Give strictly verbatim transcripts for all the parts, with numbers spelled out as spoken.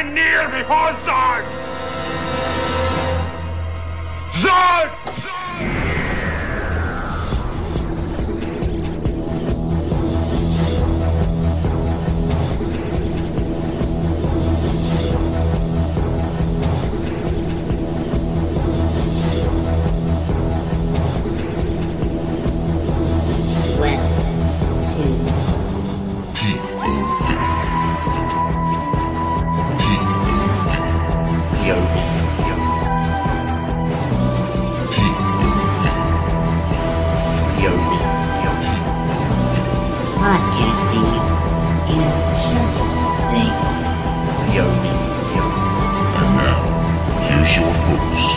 I kneel before Zod! Zod! Podcasting in Shuffle Big And now, here's your host,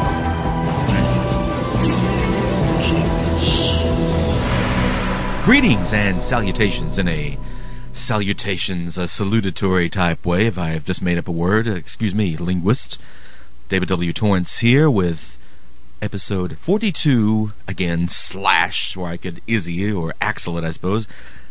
David. Greetings and salutations in a salutations, a salutatory type way, if I have just made up a word. Excuse me, linguists. David W. Torrance here with episode forty-two, again, slash, or I could Izzy or Axel it, I suppose.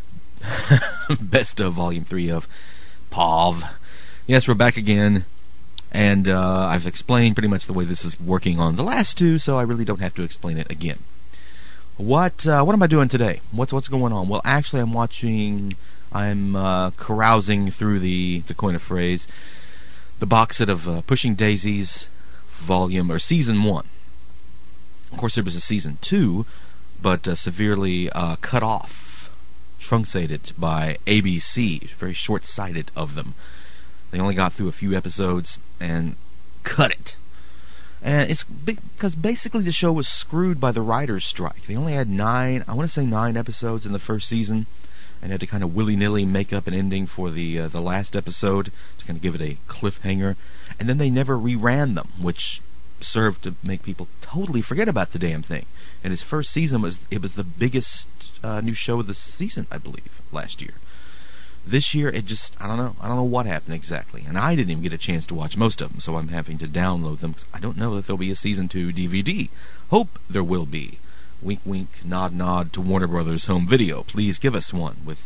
Best of Volume three of P O V. Yes, we're back again, and uh, I've explained pretty much the way this is working on the last two, so I really don't have to explain it again. What uh, what am I doing today? What's what's going on? Well, actually, I'm watching, I'm uh, carousing through the, to coin a phrase, the box set of uh, Pushing Daisies volume, or season one. Of course, there was a season two, but uh, severely uh, cut off, truncated by A B C. Very short-sighted of them. They only got through a few episodes and cut it. And it's because basically the show was screwed by the writer's strike. They only had nine, I want to say nine episodes in the first season, and had to kind of willy-nilly make up an ending for the uh, the last episode to kind of give it a cliffhanger. And then they never reran them, which served to make people totally forget about the damn thing. And his first season was it was the biggest uh, new show of the season, I believe, last year. This year, it just, I don't know, I don't know what happened exactly. And I didn't even get a chance to watch most of them, so I'm having to download them, because I don't know if there'll be a season two D V D. Hope there will be. Wink, wink, nod, nod to Warner Brothers Home Video. Please give us one with,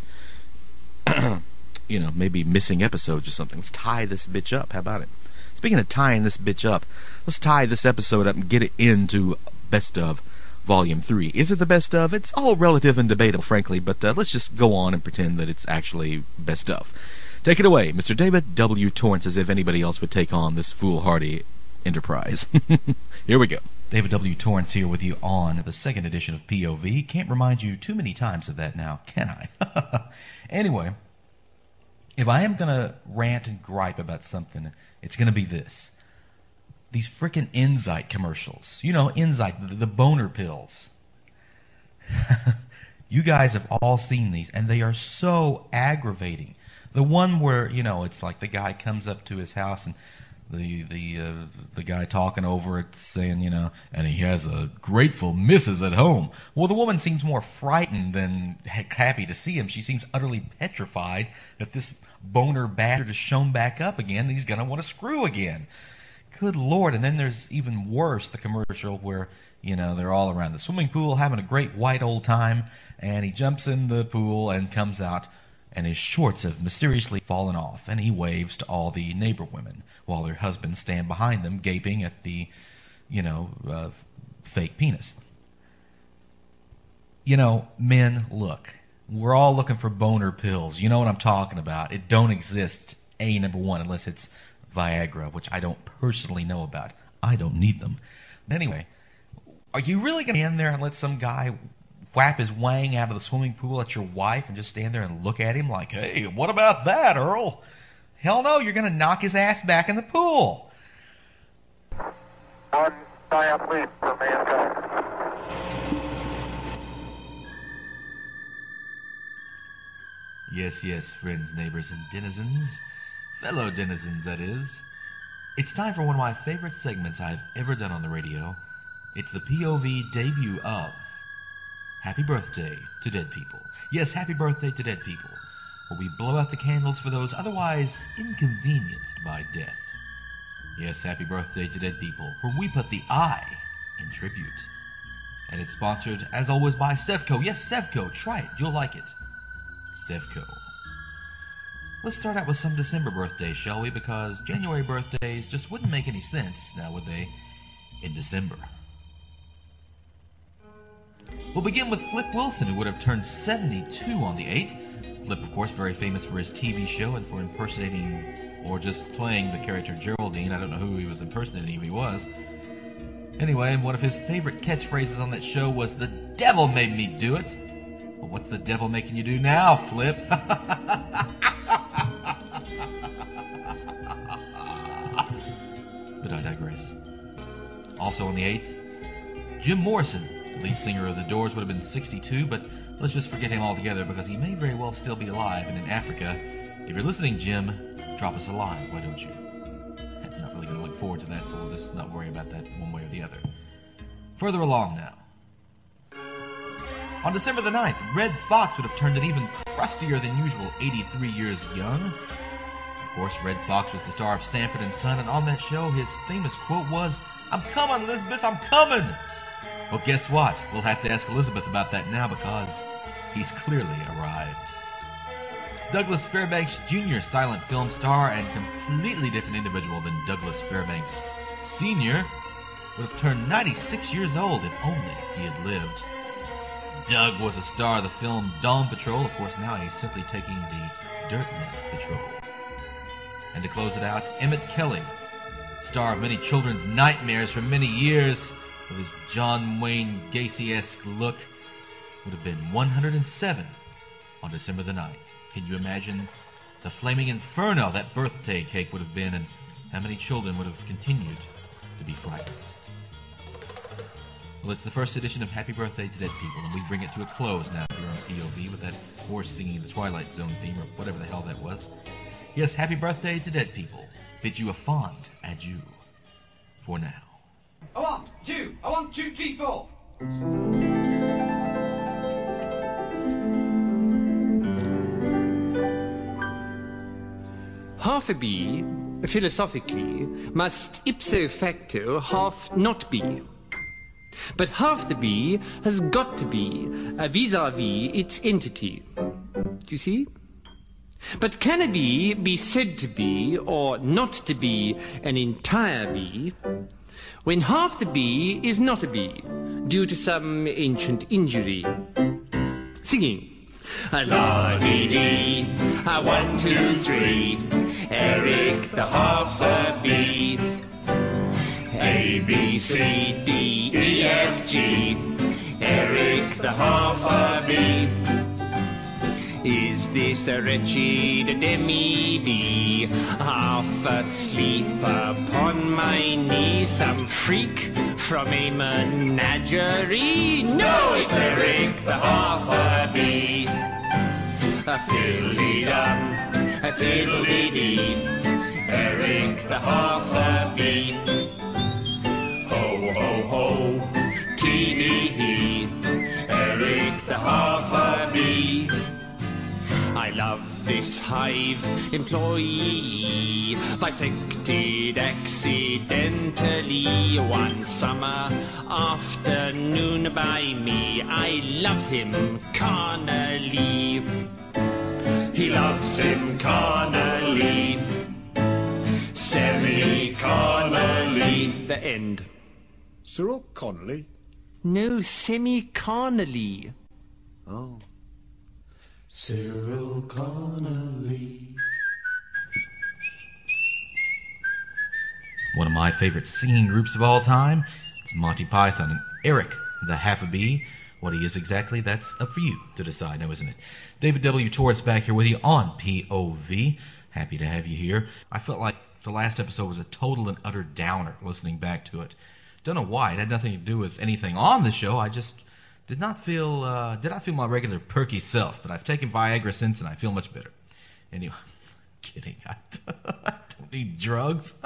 you know, maybe missing episodes or something. Let's tie this bitch up. How about it? Speaking of tying this bitch up, let's tie this episode up and get it into Best of Volume three. Is it the best of? It's all relative and debatable, frankly, but uh, let's just go on and pretend that it's actually best of. Take it away, Mister David W. Torrance, as if anybody else would take on this foolhardy enterprise. Here we go. David W. Torrance here with you on the second edition of P O V. Can't remind you too many times of that now, can I? Anyway, if I am going to rant and gripe about something, it's going to be this. These frickin' Enzyte commercials. You know, Enzyte, the, the boner pills. You guys have all seen these, and they are so aggravating. The one where, you know, it's like the guy comes up to his house, and the the uh, the guy talking over it saying, you know, and he has a grateful missus at home. Well, the woman seems more frightened than happy to see him. She seems utterly petrified that this boner bastard has shown back up again, and he's going to want to screw again. Good Lord. And then there's even worse, the commercial where, you know, they're all around the swimming pool having a great white old time, and he jumps in the pool and comes out, and his shorts have mysteriously fallen off, and he waves to all the neighbor women while their husbands stand behind them gaping at the, you know, uh, fake penis. You know, men, look, we're all looking for boner pills. You know what I'm talking about. It don't exist, A, number one, unless it's Viagra, which I don't personally know about. I don't need them. But anyway, are you really going to stand there and let some guy whap his wang out of the swimming pool at your wife and just stand there and look at him like, hey, what about that, Earl? Hell no, you're going to knock his ass back in the pool. One giant leap for mankind. Yes, yes, friends, neighbors, and denizens. Fellow denizens, that is. It's time for one of my favorite segments I've ever done on the radio. It's the P O V debut of Happy Birthday to Dead People. Yes, happy birthday to dead people, where we blow out the candles for those otherwise inconvenienced by death. Yes, happy birthday to dead people, where we put the I in tribute. And it's sponsored, as always, by Sevco. Yes, Sevco. Try it. You'll like it. Sevco. Let's start out with some December birthdays, shall we? Because January birthdays just wouldn't make any sense, now would they, in December. We'll begin with Flip Wilson, who would have turned seventy-two on the eighth. Flip, of course, very famous for his T V show and for impersonating or just playing the character Geraldine. I don't know who he was impersonating, if he was. Anyway, one of his favorite catchphrases on that show was, "The devil made me do it." Well, what's the devil making you do now, Flip? But I digress. Also on the eighth, Jim Morrison, lead singer of The Doors, would have been sixty-two, but let's just forget him altogether because he may very well still be alive and in Africa. If you're listening, Jim, drop us a line, why don't you? I'm not really going to look forward to that, so we'll just not worry about that one way or the other. Further along now. On December the ninth, Red Fox would have turned an even crustier than usual eighty-three years young. Of course, Red Fox was the star of Sanford and Son, and on that show, his famous quote was, "I'm coming, Elizabeth, I'm coming!" Well, guess what? We'll have to ask Elizabeth about that now because he's clearly arrived. Douglas Fairbanks Junior, silent film star and completely different individual than Douglas Fairbanks Senior, would have turned ninety-six years old if only he had lived. Doug was a star of the film Dawn Patrol. Of course, now he's simply taking the Dirtman Patrol. And to close it out, Emmett Kelly, star of many children's nightmares for many years, with his John Wayne Gacy-esque look, would have been one hundred seven on December the ninth. Can you imagine the flaming inferno that birthday cake would have been, and how many children would have continued to be frightened? Well, it's the first edition of Happy Birthday to Dead People, and we bring it to a close now here on P O V with that horse singing the Twilight Zone theme, or whatever the hell that was. Yes, Happy Birthday to Dead People. Bid you a fond adieu for now. A one, two, a one, two, three, four. Half a bee, philosophically, must ipso facto half not be. But half the bee has got to be a vis-a-vis its entity. Do you see? But can a bee be said to be, or not to be, an entire bee, when half the bee is not a bee, due to some ancient injury? Singing. A la-dee-dee, a one, two, three, Eric the half a bee. A, B, C, D, E, F, G, Eric the half a bee. Is this a wretched demi-bee, half asleep upon my knee? Some freak from a menagerie? No, it's Eric the half a bee. A fiddly-dum, a fiddly-dee, Eric the half a bee. Ho, ho, ho, tee-hee-hee, Eric the half a bee. I love this hive employee, bisected accidentally one summer afternoon by me. I love him carnally. He loves him carnally, semi-carnally. The end. Cyril Connolly? No, semi-carnally. Oh. Cyril Connolly. One of my favorite singing groups of all time, it's Monty Python and Eric the Half a Bee. What he is exactly, that's up for you to decide now, isn't it? David W. Torrance back here with you on P O V. Happy to have you here. I felt like the last episode was a total and utter downer listening back to it. Don't know why. It had nothing to do with anything on the show. I just did not feel uh, did not feel my regular perky self. But I've taken Viagra since, and I feel much better. Anyway, I'm kidding. I don't need drugs.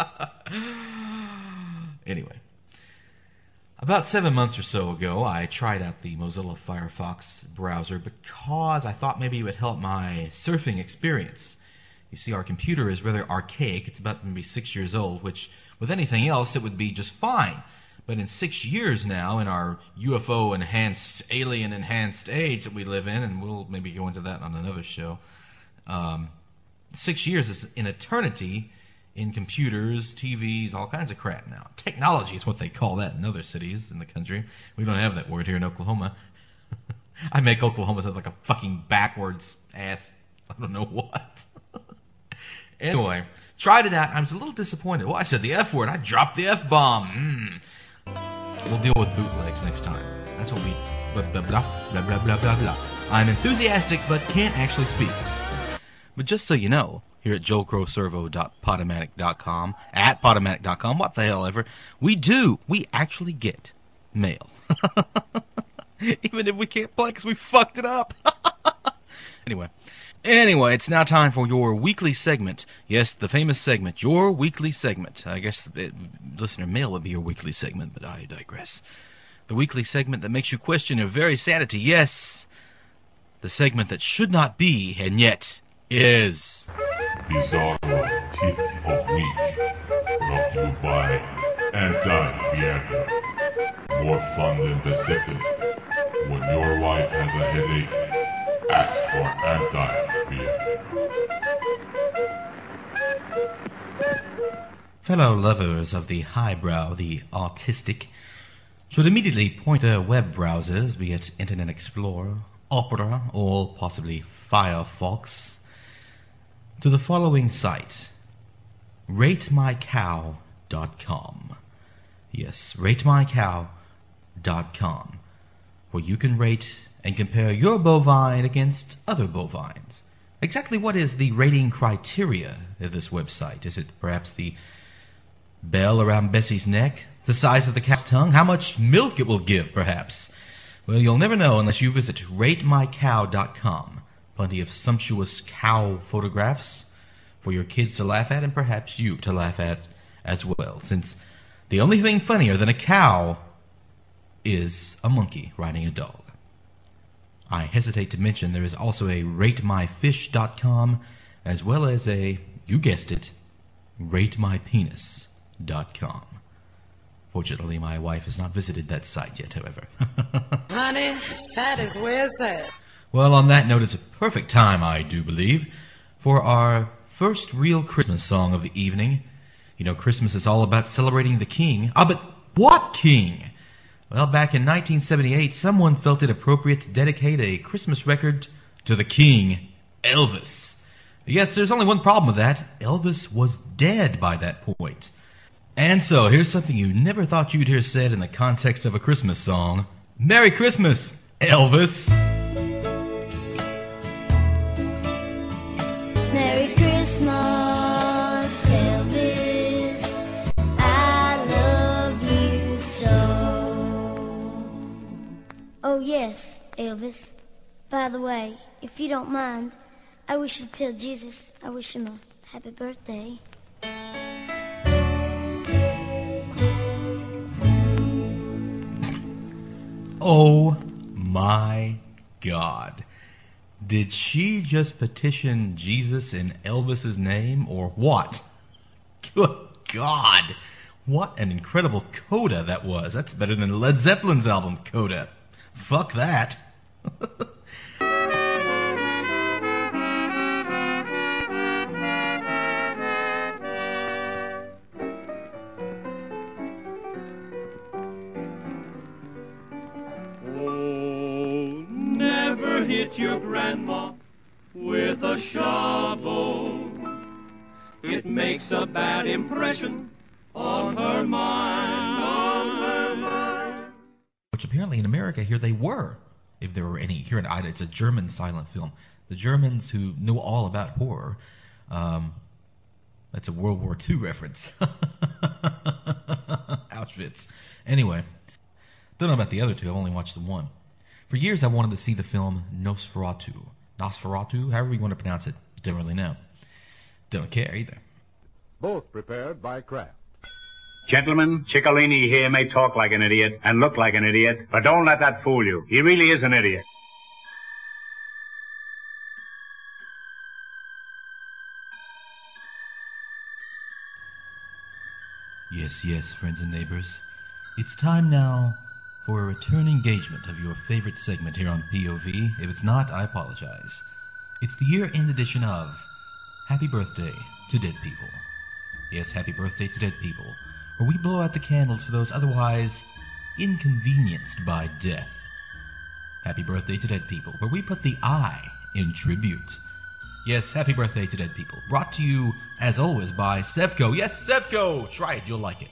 Anyway. About seven months or so ago, I tried out the Mozilla Firefox browser because I thought maybe it would help my surfing experience. You see, our computer is rather archaic. It's about maybe six years old, which, with anything else, it would be just fine. But in six years now, in our U F O-enhanced, alien-enhanced age that we live in, and we'll maybe go into that on another show, um, Six years is an eternity in computers, T Vs, all kinds of crap now. Technology is what they call that in other cities in the country. We don't have that word here in Oklahoma. I make Oklahoma sound like a fucking backwards ass, I don't know what. Anyway, tried it out. I was a little disappointed. Well, I said the F word. I dropped the F-bomb. Mm. We'll deal with bootlegs next time. That's what we... Blah, blah, blah, blah, blah, blah, blah, blah. I'm enthusiastic, but can't actually speak. But just so you know, here at joel crow servo dot podomatic dot com, at podomatic dot com, what the hell ever, we do, we actually get mail. Even if we can't play because we fucked it up. Anyway. Anyway, it's now time for your weekly segment. Yes, the famous segment, your weekly segment. I guess it, listener mail would be your weekly segment, but I digress. The weekly segment that makes you question your very sanity. Yes, the segment that should not be, and yet is. Bizarro Tip of Week, brought to you by Anti-Viagra. More fun than Pacific. When your wife has a headache, ask for Anti-Viagra. Fellow lovers of the highbrow, the artistic, should immediately point their web browsers, be it Internet Explorer, Opera, or possibly Firefox, to the following site, rate my cow dot com. Yes, rate my cow dot com, where you can rate and compare your bovine against other bovines. Exactly what is the rating criteria of this website? Is it perhaps the bell around Bessie's neck? The size of the cow's tongue? How much milk it will give, perhaps? Well, you'll never know unless you visit rate my cow dot com. Plenty of sumptuous cow photographs for your kids to laugh at and perhaps you to laugh at as well, since the only thing funnier than a cow is a monkey riding a dog. I hesitate to mention there is also a rate my fish dot com as well as a, you guessed it, rate my penis dot com. Fortunately, my wife has not visited that site yet, however. Honey, fat is where's that? Well, on that note, it's a perfect time, I do believe, for our first real Christmas song of the evening. You know, Christmas is all about celebrating the king. Ah, but what king? Well, back in nineteen seventy-eight, someone felt it appropriate to dedicate a Christmas record to the king, Elvis. Yes, there's only one problem with that. Elvis was dead by that point. And so, here's something you never thought you'd hear said in the context of a Christmas song. Merry Christmas, Elvis! Merry Christmas, Elvis. I love you so. Oh, yes, Elvis. By the way, if you don't mind, I wish you'd tell Jesus I wish him a happy birthday. Oh my God. Did she just petition Jesus in Elvis's name or what? Good God. What an incredible coda that was. That's better than Led Zeppelin's album, Coda. Fuck that. Hit your grandma with a shovel. It makes a bad impression on her mind, on her mind. Which apparently in America here they were, if there were any. Here in Ida, it's a German silent film. The Germans who knew all about horror. Um, that's a World War Two reference. Auschwitz. Anyway, don't know about the other two. I've only watched the one. For years, I wanted to see the film Nosferatu. Nosferatu, however you want to pronounce it. Don't really know. Don't care either. Both prepared by Kraft. Gentlemen, Ciccolini here may talk like an idiot and look like an idiot, but don't let that fool you. He really is an idiot. Yes, yes, friends and neighbors. It's time now for a return engagement of your favorite segment here on P O V. If it's not, I apologize. It's the year-end edition of happy birthday to dead people. Yes, happy birthday to dead people, where we blow out the candles for those otherwise inconvenienced by death. Happy birthday to dead people, where we put the I in tribute. Yes, happy birthday to dead people, brought to you, as always, by Sevco. Yes, Sevco! Try it, you'll like it.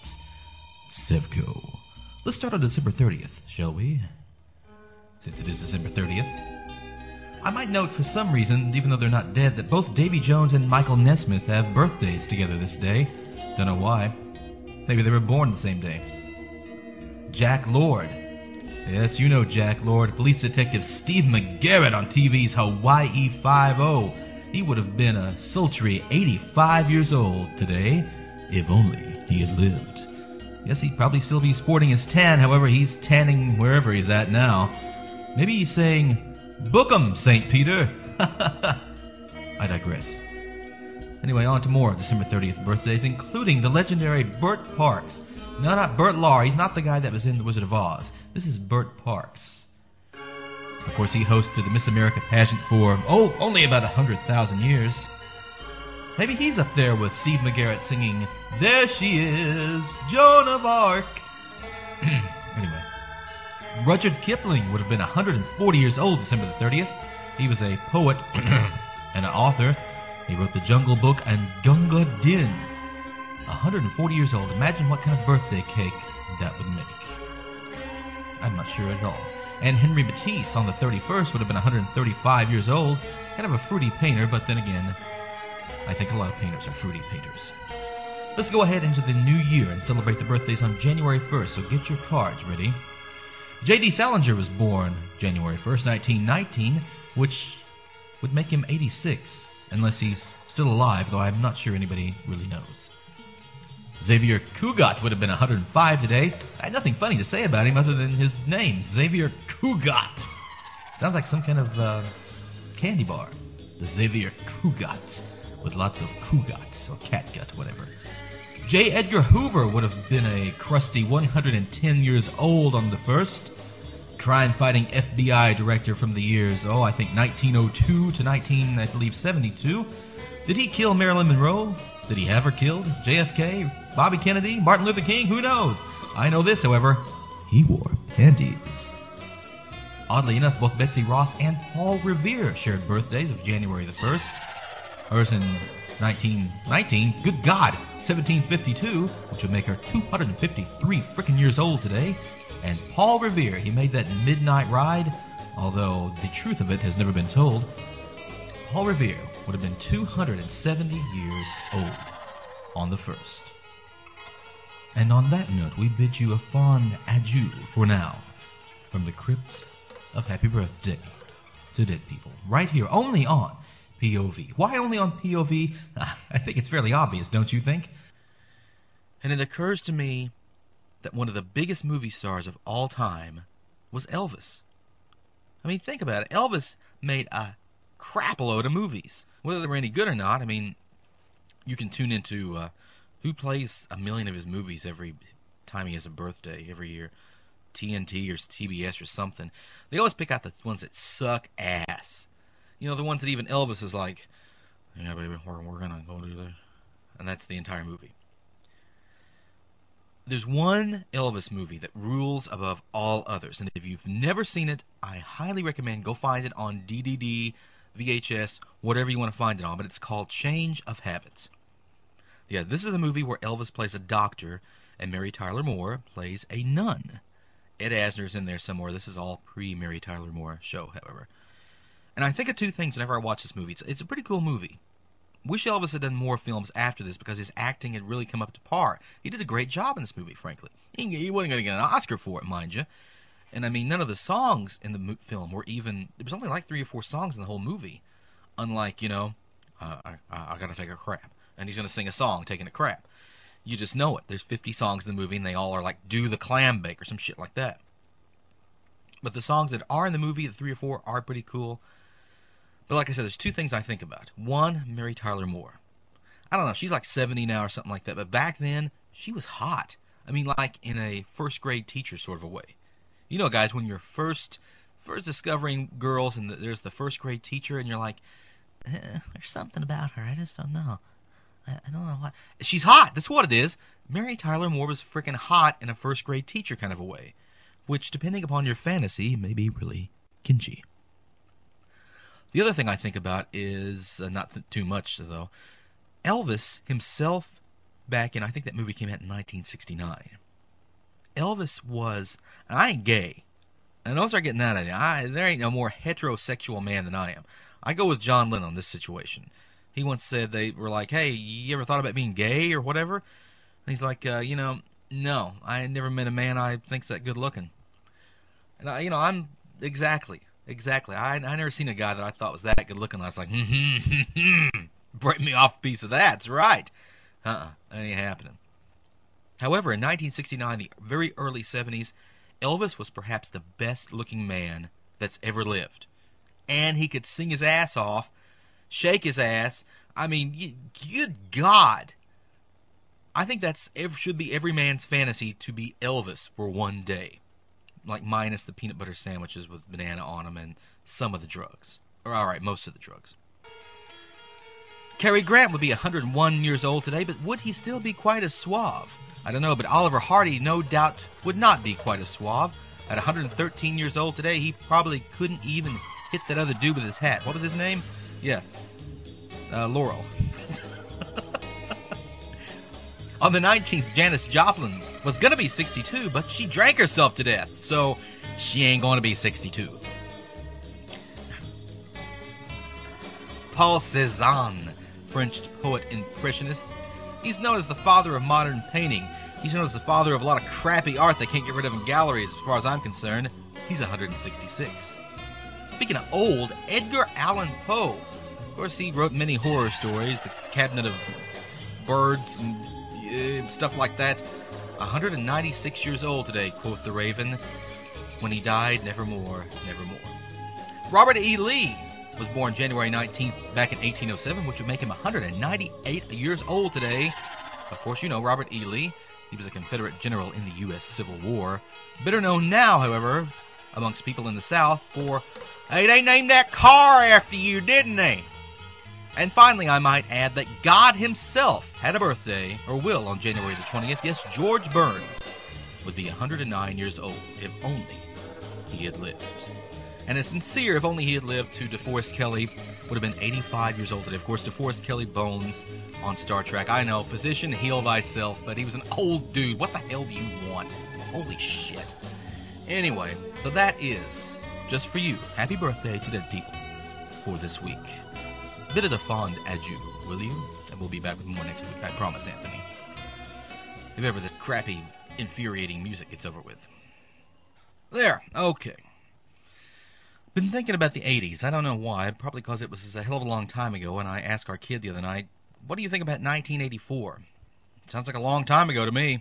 Sevco. Let's start on December thirtieth, shall we? Since it is December thirtieth. I might note, for some reason, even though they're not dead, that both Davy Jones and Michael Nesmith have birthdays together this day. Don't know why. Maybe they were born the same day. Jack Lord. Yes, you know Jack Lord, police detective Steve McGarrett on T V's Hawaii Five-O. He would have been a sultry eighty-five years old today, if only he had lived. Yes, he'd probably still be sporting his tan, however, he's tanning wherever he's at now. Maybe he's saying, "Book 'em, Saint Peter." I digress. Anyway, on to more December thirtieth birthdays, including the legendary Burt Parks. No, not Burt Lahr. He's not the guy that was in The Wizard of Oz. This is Burt Parks. Of course, he hosted the Miss America pageant for, oh, only about one hundred thousand years. Maybe he's up there with Steve McGarrett singing, "There she is, Joan of Arc." Anyway, Rudyard Kipling would have been one hundred forty years old December the thirtieth. He was a poet and an author. He wrote The Jungle Book and Gunga Din. one hundred forty years old. Imagine what kind of birthday cake that would make. I'm not sure at all. And Henry Matisse on the thirty-first would have been one hundred thirty-five years old. Kind of a fruity painter, but then again, I think a lot of painters are fruity painters. Let's go ahead into the new year and celebrate the birthdays on January first, so get your cards ready. J D Salinger was born January first, nineteen nineteen, which would make him eighty-six, unless he's still alive, though I'm not sure anybody really knows. Xavier Cugat would have been one hundred five today. I had nothing funny to say about him other than his name, Xavier Cugat. Sounds like some kind of uh, candy bar. The Xavier Cugat, with lots of Cugat, or catgut, whatever. J. Edgar Hoover would have been a crusty one hundred ten years old on the first. Crime-fighting F B I director from the years, oh, I think nineteen oh two to nineteen, I believe, seventy-two. Did he kill Marilyn Monroe? Did he have her killed? J F K? Bobby Kennedy? Martin Luther King? Who knows? I know this, however. He wore panties. Oddly enough, both Betsy Ross and Paul Revere shared birthdays of January the first. Hers in nineteen nineteen, good God, seventeen fifty-two, which would make her two hundred fifty-three frickin' years old today. And Paul Revere, he made that midnight ride, although the truth of it has never been told. Paul Revere would have been two hundred seventy years old on the first. And on that note, we bid you a fond adieu for now from the crypt of Happy Birthday to Dead People, right here, only on P O V. Why only on P O V? I think it's fairly obvious, don't you think? And it occurs to me that one of the biggest movie stars of all time was Elvis. I mean, think about it. Elvis made a crap load of movies. Whether they were any good or not, I mean, you can tune into uh, who plays a million of his movies every time he has a birthday, every year. T N T or T B S or something. They always pick out the ones that suck ass. You know, the ones that even Elvis is like, yeah, baby, we're, we're going to go do this. And that's the entire movie. There's one Elvis movie that rules above all others. And if you've never seen it, I highly recommend go find it on D V D, V H S, whatever you want to find it on. But it's called Change of Habits. Yeah, this is the movie where Elvis plays a doctor and Mary Tyler Moore plays a nun. Ed Asner's in there somewhere. This is all pre-Mary Tyler Moore show, however. And I think of two things whenever I watch this movie. It's, it's a pretty cool movie. Wish Elvis had done more films after this because his acting had really come up to par. He did a great job in this movie, frankly. He, he wasn't going to get an Oscar for it, mind you. And I mean, none of the songs in the mo- film were even... There was only like three or four songs in the whole movie. Unlike, you know, uh, I, I, I got to take a crap. And he's going to sing a song taking a crap. You just know it. There's fifty songs in the movie, and they all are like, do the clam bake or some shit like that. But the songs that are in the movie, the three or four, are pretty cool. But like I said, there's two things I think about. One, Mary Tyler Moore. I don't know, she's like seventy now or something like that. But back then, she was hot. I mean, like in a first grade teacher sort of a way. You know, guys, when you're first first discovering girls and the, there's the first grade teacher and you're like, eh, there's something about her. I just don't know. I, I don't know why. She's hot. That's what it is. Mary Tyler Moore was freaking hot in a first-grade teacher kind of a way, which, depending upon your fantasy, may be really kinky. The other thing I think about is, uh, not th- too much, though, Elvis himself back in, I think that movie came out in nineteen sixty-nine. Elvis was, and I ain't gay, and don't start getting that idea. I, there ain't no more heterosexual man than I am. I go with John Lennon on this situation. He once said, they were like, hey, you ever thought about being gay or whatever? And he's like, uh, you know, no, I never met a man I think's that good looking. And, I, you know, I'm, exactly, exactly. I I never seen a guy that I thought was that good looking. I was like, hmm, hmm, hmm, hmm. Break me off a piece of that. That's right. Uh-uh, that ain't happening. However, in nineteen sixty-nine, the very early seventies, Elvis was perhaps the best-looking man that's ever lived. And he could sing his ass off, shake his ass. I mean, you, good God. I think that's should be every man's fantasy to be Elvis for one day. Like, minus the peanut butter sandwiches with banana on them and some of the drugs. Or, all right, most of the drugs. Cary Grant would be one hundred one years old today, but would he still be quite as suave? I don't know, but Oliver Hardy no doubt would not be quite as suave. At one hundred thirteen years old today, he probably couldn't even hit that other dude with his hat. What was his name? Yeah. Uh, Laurel. On the nineteenth, Janis Joplin was going to be sixty-two, but she drank herself to death, so she ain't going to be sixty-two. Paul Cézanne, French poet impressionist. He's known as the father of modern painting. He's known as the father of a lot of crappy art they can't get rid of in galleries, as far as I'm concerned. He's one hundred sixty-six. Speaking of old, Edgar Allan Poe. Of course, he wrote many horror stories, The Cabinet of Birds, and uh, stuff like that. one hundred ninety-six years old today, quoth the Raven. When he died, nevermore, nevermore. Robert E. Lee was born January nineteenth back in eighteen oh seven, which would make him one hundred ninety-eight years old today. Of course, you know Robert E. Lee. He was a Confederate general in the U S Civil War. Better known now, however, amongst people in the South for, hey, they named that car after you, didn't they? And finally, I might add that God himself had a birthday, or will, on January the twentieth. Yes, George Burns would be one hundred nine years old, if only he had lived. And as sincere, if only he had lived, to DeForest Kelley, would have been eighty-five years old today. Of course, DeForest Kelley Bones on Star Trek. I know, physician, heal thyself, but he was an old dude. What the hell do you want? Holy shit. Anyway, so that is, just for you, happy birthday to dead people for this week. Bid it a fond adieu, will you? And we'll be back with more next week, I promise, Anthony. If ever this crappy, infuriating music gets over with. There, okay. Been thinking about the eighties. I don't know why. Probably because it was a hell of a long time ago, and I asked our kid the other night, what do you think about nineteen eighty-four? Sounds like a long time ago to me.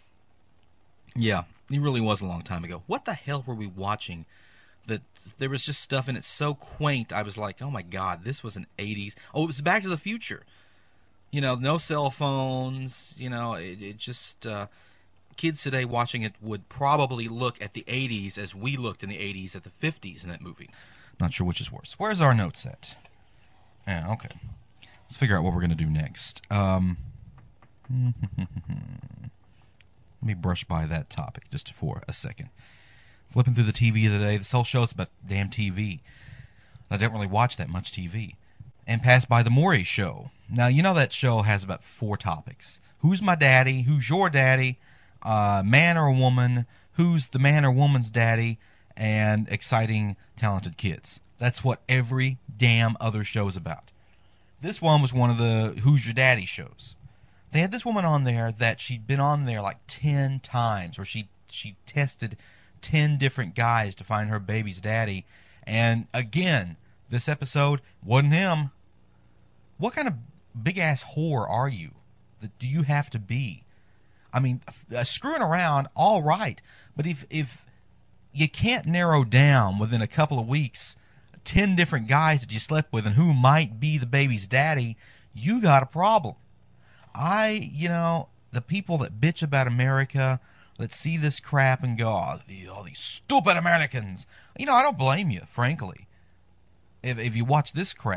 Yeah, it really was a long time ago. What the hell were we watching? That there was just stuff in it so quaint, I was like, oh my God, this was an eighties. Oh, it was Back to the Future. You know, no cell phones, you know, it, it just... Uh, kids today watching it would probably look at the eighties as we looked in the eighties at the fifties in that movie. Not sure which is worse. Where's our notes at? Yeah, okay. Let's figure out what we're going to do next. Um, let me brush by that topic just for a second. Flipping through the T V today, this whole show's about damn T V. I don't really watch that much T V. And passed by The Maury Show. Now, you know that show has about four topics. Who's my daddy? Who's your daddy? Uh, man or woman, who's the man or woman's daddy, and exciting, talented kids. That's what every damn other show is about. This one was one of the Who's Your Daddy shows. They had this woman on there that she'd been on there like ten times, or she she tested ten different guys to find her baby's daddy. And again, this episode wasn't him. What kind of big-ass whore are you? That do you have to be? I mean, uh, screwing around, all right. But if if you can't narrow down within a couple of weeks ten different guys that you slept with and who might be the baby's daddy, you got a problem. I, you know, the people that bitch about America, that see this crap and go, oh, the, all these stupid Americans. You know, I don't blame you, frankly, if if you watch this crap.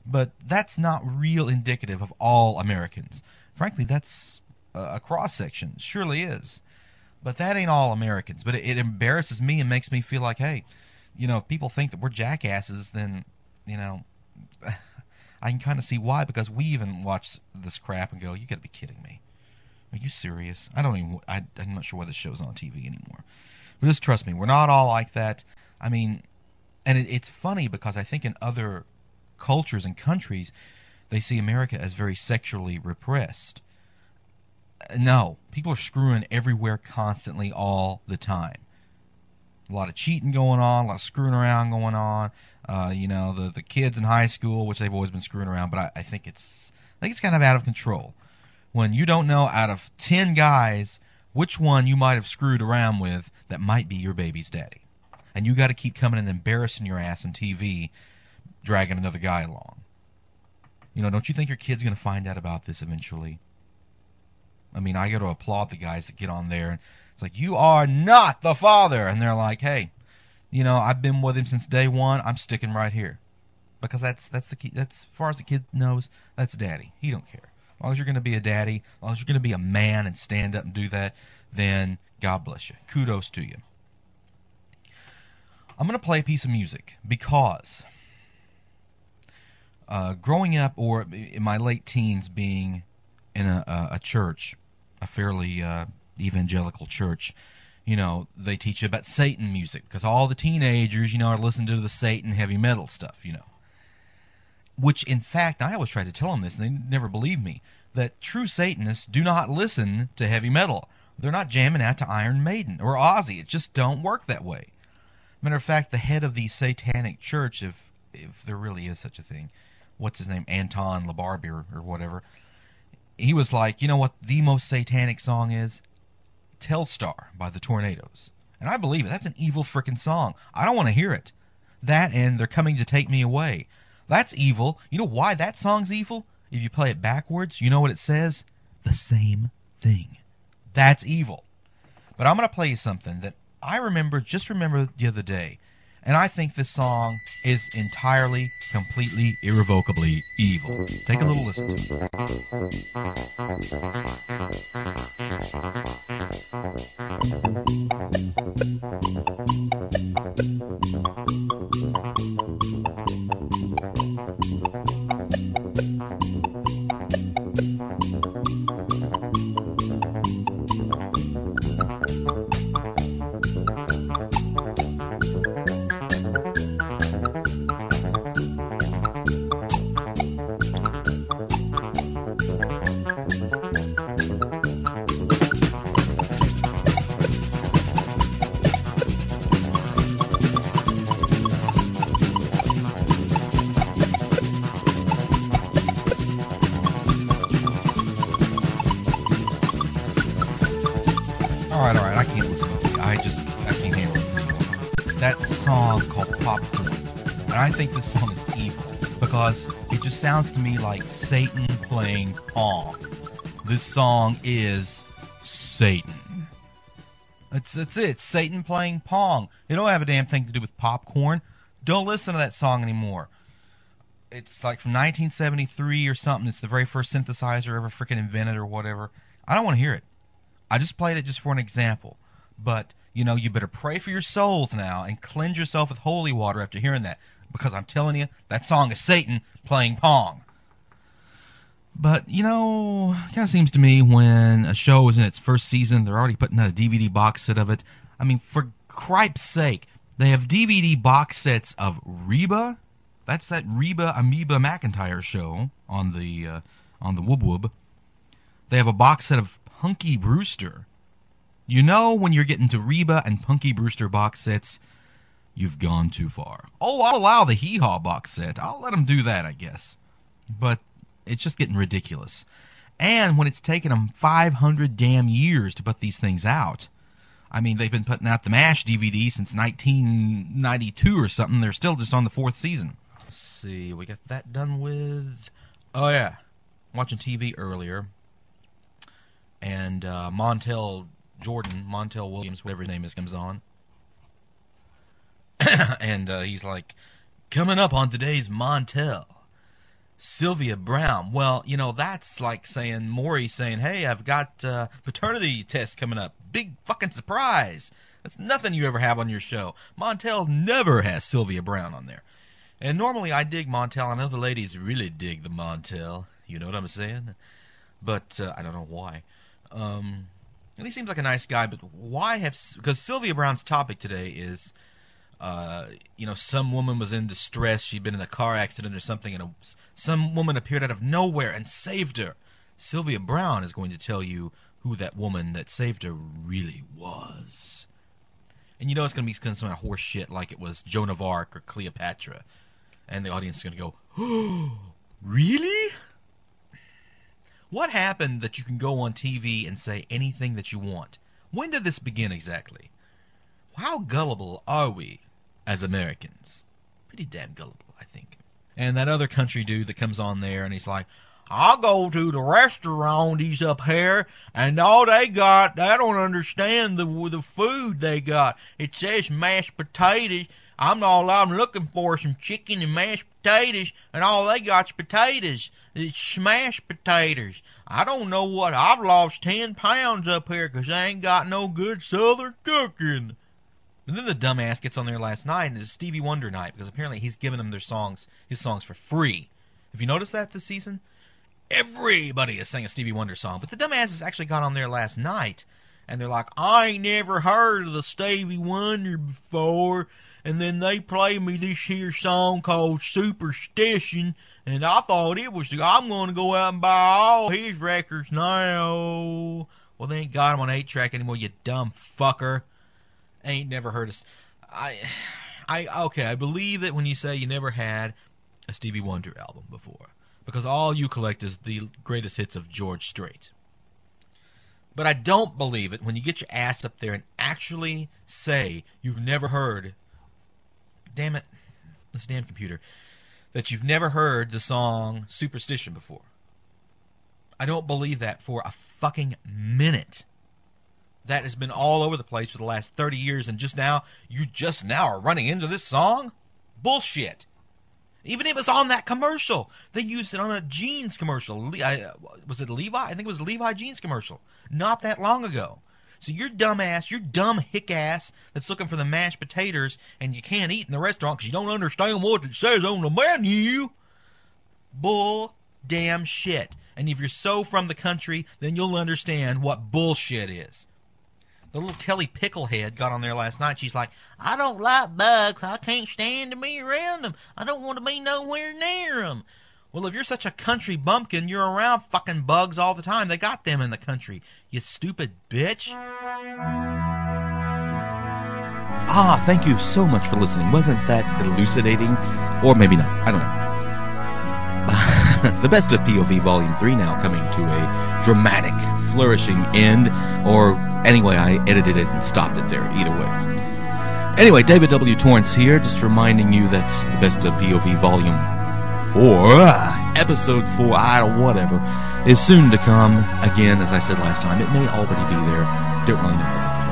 But that's not real indicative of all Americans. Frankly, that's a cross-section. Surely is. But that ain't all Americans. But it, it embarrasses me and makes me feel like, hey, you know, if people think that we're jackasses, then, you know, I can kind of see why, because we even watch this crap and go, you got to be kidding me. Are you serious? I don't even, I, I'm not sure why this show's on T V anymore. But just trust me, we're not all like that. I mean, and it, it's funny because I think in other cultures and countries, they see America as very sexually repressed. No, people are screwing everywhere constantly all the time. A lot of cheating going on, a lot of screwing around going on. Uh, you know, the the kids in high school, which they've always been screwing around, but I, I think it's I think it's kind of out of control. When you don't know out of ten guys which one you might have screwed around with that might be your baby's daddy. And you got to keep coming and embarrassing your ass on T V, dragging another guy along. You know, don't you think your kid's going to find out about this eventually? I mean, I got to applaud the guys that get on there. And it's like, you are not the father. And they're like, hey, you know, I've been with him since day one. I'm sticking right here. Because that's that's the key. That's, as far as the kid knows, that's daddy. He don't care. As long as you're going to be a daddy, as long as you're going to be a man and stand up and do that, then God bless you. Kudos to you. I'm going to play a piece of music because uh, growing up, or in my late teens being in a, a, a church, a fairly uh, evangelical church, you know, they teach you about Satan music because all the teenagers, you know, are listening to the Satan heavy metal stuff, you know. Which, in fact, I always try to tell them this, and they never believe me, that true Satanists do not listen to heavy metal. They're not jamming out to Iron Maiden or Ozzy. It just don't work that way. Matter of fact, the head of the Satanic Church, if if there really is such a thing, what's his name, Anton LaBarbie or, or whatever, he was like, you know what the most satanic song is? Telstar by the Tornadoes. And I believe it. That's an evil frickin' song. I don't want to hear it. That and They're Coming to Take Me Away. That's evil. You know why that song's evil? If you play it backwards, you know what it says? The same thing. That's evil. But I'm going to play you something that I remember, just remember the other day. And I think this song is entirely, completely, irrevocably evil. Take a little listen to it. Alright, alright, I can't listen to this. I just, I can't handle this anymore. That song called Popcorn. And I think this song is evil because it just sounds to me like Satan playing Pong. This song is Satan. That's, that's it. It's Satan playing Pong. It don't have a damn thing to do with popcorn. Don't listen to that song anymore. It's like from nineteen seventy-three or something. It's the very first synthesizer ever freaking invented or whatever. I don't want to hear it. I just played it just for an example. But, you know, you better pray for your souls now and cleanse yourself with holy water after hearing that. Because I'm telling you, that song is Satan playing Pong. But, you know, it kind of seems to me when a show is in its first season, they're already putting out a D V D box set of it. I mean, for cripe's sake, they have D V D box sets of Reba. That's that Reba Amoeba McIntyre show on the uh, on the Wub Wub. They have a box set of Punky Brewster. You know when you're getting to Reba and Punky Brewster box sets, you've gone too far. Oh, I'll allow the Hee Haw box set. I'll let them do that, I guess. But it's just getting ridiculous. And when it's taken them five hundred damn years to put these things out. I mean, they've been putting out the MASH D V D since nineteen ninety-two or something. They're still just on the fourth season. Let's see, we got that done with... Oh, yeah. Watching T V earlier. And uh, Montel Jordan, Montel Williams, whatever his name is, comes on. And uh, he's like, coming up on today's Montel. Sylvia Browne. Well, you know, that's like saying Maury saying, hey, I've got uh, paternity test coming up. Big fucking surprise. That's nothing you ever have on your show. Montel never has Sylvia Browne on there. And normally I dig Montel. I know the ladies really dig the Montel. You know what I'm saying? But uh, I don't know why. Um, and he seems like a nice guy, but why have... Because Sylvia Browne's topic today is... Uh, you know, some woman was in distress. She'd been in a car accident or something, and a, some woman appeared out of nowhere and saved her. Sylvia Browne is going to tell you who that woman that saved her really was. And you know it's going to be some kind of horse shit like it was Joan of Arc or Cleopatra. And the audience is going to go, oh, really? What happened that you can go on T V and say anything that you want? When did this begin exactly? How gullible are we? As Americans. Pretty damn gullible, I think. And that other country dude that comes on there and he's like, I'll go to the restauranties up here and all they got, I don't understand the the food they got. It says mashed potatoes. I'm all I'm looking for some chicken and mashed potatoes and all they got's potatoes. It's smashed potatoes. I don't know what, I've lost ten pounds up here because I ain't got no good southern cooking. And then the dumbass gets on there last night, and it's Stevie Wonder night, because apparently he's giving them their songs, his songs for free. Have you noticed that this season? Everybody is singing a Stevie Wonder song, but the dumbasses actually got on there last night, and they're like, I ain't never heard of the Stevie Wonder before, and then they played me this here song called Superstition, and I thought it was, I'm going to go out and buy all his records now. Well, they ain't got them on eight track anymore, you dumb fucker. Ain't never heard of... I, I, okay, I believe it when you say you never had a Stevie Wonder album before. Because all you collect is the greatest hits of George Strait. But I don't believe it when you get your ass up there and actually say you've never heard... Damn it. This damn computer. That you've never heard the song Superstition before. I don't believe that for a fucking minute. That has been all over the place for the last thirty years, and just now, you just now are running into this song? Bullshit. Even if it's on that commercial. They used it on a jeans commercial. Le- I, was it Levi? I think it was a Levi jeans commercial. Not that long ago. So your dumb ass, your dumb hick ass that's looking for the mashed potatoes and you can't eat in the restaurant because you don't understand what it says on the menu. Bull damn shit. And if you're so from the country, then you'll understand what bullshit is. The little Kelly Picklehead got on there last night. She's like, I don't like bugs. I can't stand to be around them. I don't want to be nowhere near them. Well, if you're such a country bumpkin, you're around fucking bugs all the time. They got them in the country. You stupid bitch. Ah, thank you so much for listening. Wasn't that elucidating? Or maybe not. I don't know. The Best of P O V Volume three now coming to a dramatic, flourishing end. Or anyway, I edited it and stopped it there. Either way. Anyway, David W. Torrance here, just reminding you that The Best of P O V Volume four, Episode four, I don't know, whatever, is soon to come. Again, as I said last time, it may already be there. Don't really know how this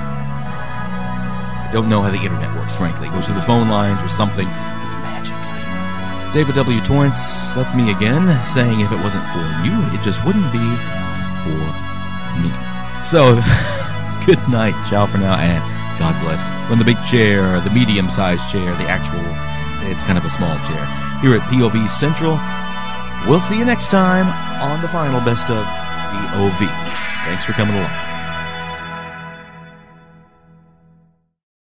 I don't know how the internet works, frankly. It goes to the phone lines or something. It's magic. David W. Torrance, that's me again, saying if it wasn't for you, it just wouldn't be for me. So, good night, ciao for now, and God bless. When the big chair, the medium-sized chair, the actual, it's kind of a small chair, here at P O V Central. We'll see you next time on the final Best of P O V. Thanks for coming along.